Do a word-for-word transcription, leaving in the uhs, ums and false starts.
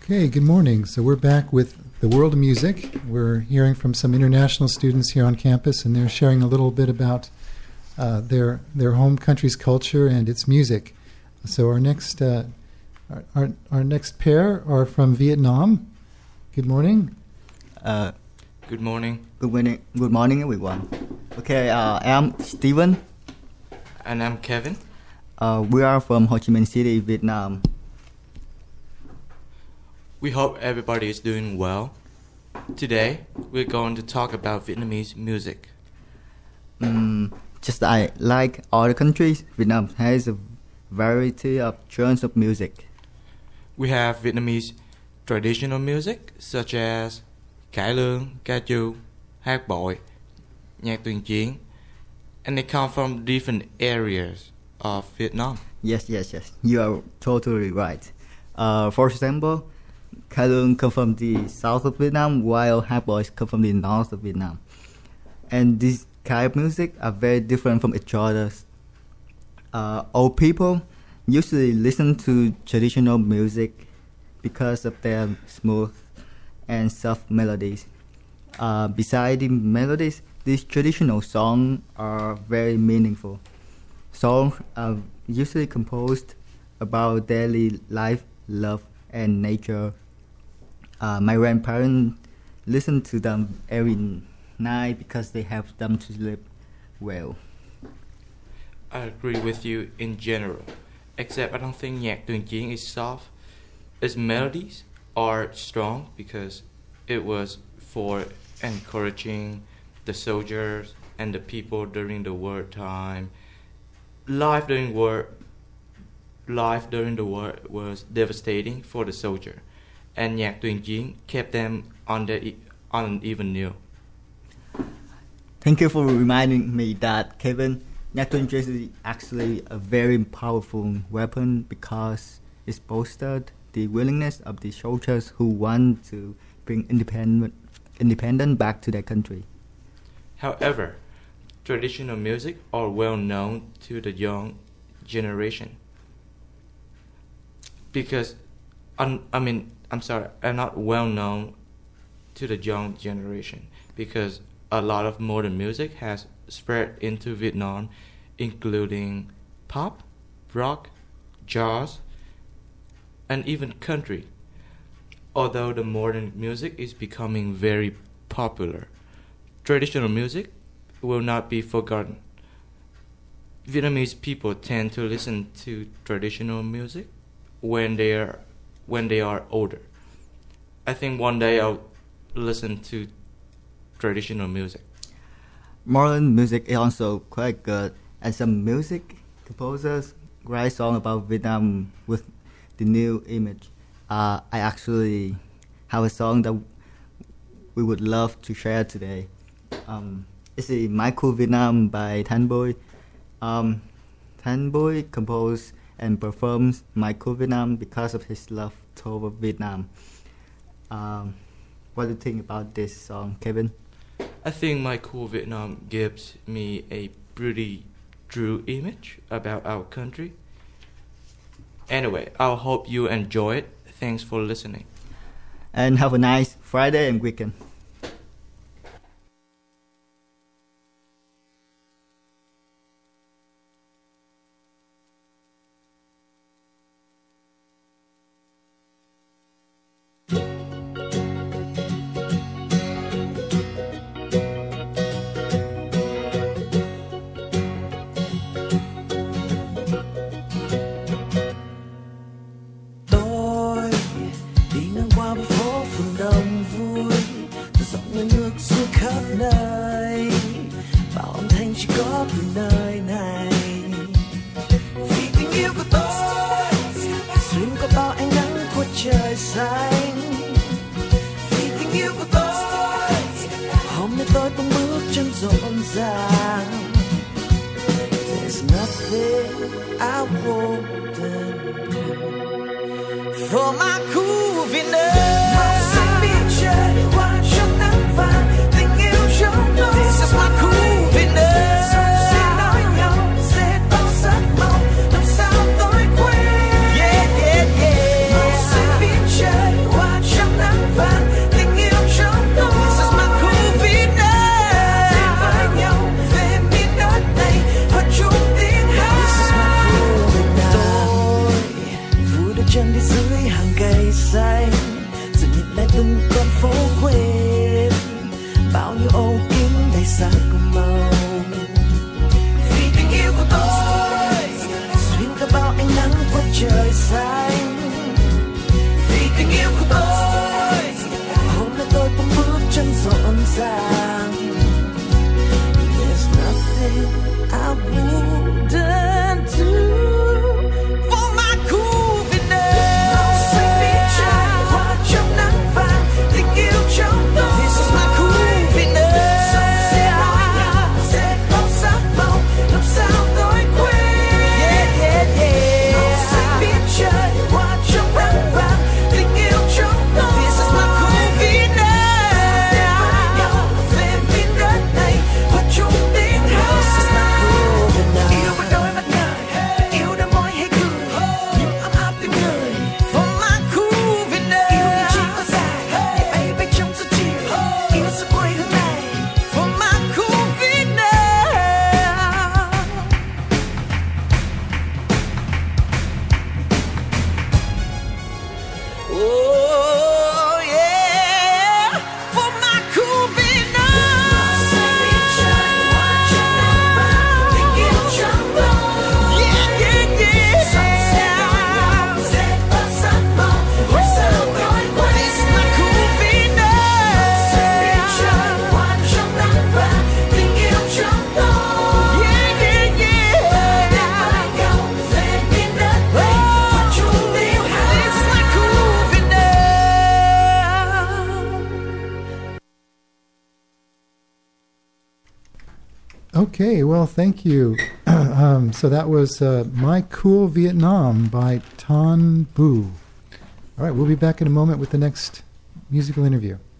Okay, good morning. So we're back with the world of music. We're hearing from some international students here on campus, and they're sharing a little bit about uh, their their home country's culture and its music. So our next uh, our, our our next pair are from Vietnam. Good morning. Uh, Good morning. good morning, good morning, everyone. Okay, uh, I'm Steven. And I'm Kevin. Uh, we are from Ho Chi Minh City, Vietnam. We hope everybody is doing well. Today, we're going to talk about Vietnamese music. Mm, just I, like other countries, Vietnam has a variety of genres of music. We have Vietnamese traditional music such as cải lương, ca trù, hát bội, nhạc tuyên chiến, and they come from different areas of Vietnam. Yes, yes, yes. You are totally right. Uh, for example, cải lương come from the south of Vietnam, while hát bội come from the north of Vietnam. And these kind of music are very different from each other. Uh, old people usually listen to traditional music because of their smooth and soft melodies. Uh, beside the melodies, these traditional songs are very meaningful. Songs are usually composed about daily life, love, and nature. Uh, my grandparents listen to them every night because they help them to sleep well. I agree with you in general, except I don't think nhạc tuyên chiến is soft. Its melodies are strong because it was for encouraging the soldiers and the people during the war time. Life during war, life during the war was devastating for the soldier, and nhạc tuyên chiến kept them on the on an even keel. Thank you for reminding me that, Kevin. Nhạc tuyên chiến is actually a very powerful weapon because it bolstered the willingness of the soldiers who want to bring independent independence back to their country. However, traditional music are well known to the young generation because, un, I mean, I'm sorry, are not well known to the young generation because a lot of modern music has spread into Vietnam, including pop, rock, jazz, and even country. Although the modern music is becoming very popular, traditional music will not be forgotten. Vietnamese people tend to listen to traditional music when they are when they are older. I think one day I'll listen to traditional music. Modern music is also quite good, and some music composers write songs about Vietnam with the new image. Uh, I actually have a song that we would love to share today. Um, it's a My Cool Vietnam by Thanh Boy. Um, Thanh Boy composed and performs My Cool Vietnam because of his love toward Vietnam. Um, what do you think about this song, Kevin? I think My Cool Vietnam gives me a pretty true image about our country. Anyway, I hope you enjoy it. Thanks for listening. And have a nice Friday and weekend. There's nothing I won't do for my cool Vietnam. Màu xanh biển trời qua trong nắng vàng, tình yêu trong đó. This is my cool Vietnam. Sẽ nói nhau, sẽ bao sắc màu, làm sao tôi quên. Yeah, yeah, yeah. Màu xanh biển trời qua Okay, well, thank you. um, so that was uh, My Cool Vietnam by Ton Bu. All right, we'll be back in a moment with the next musical interview.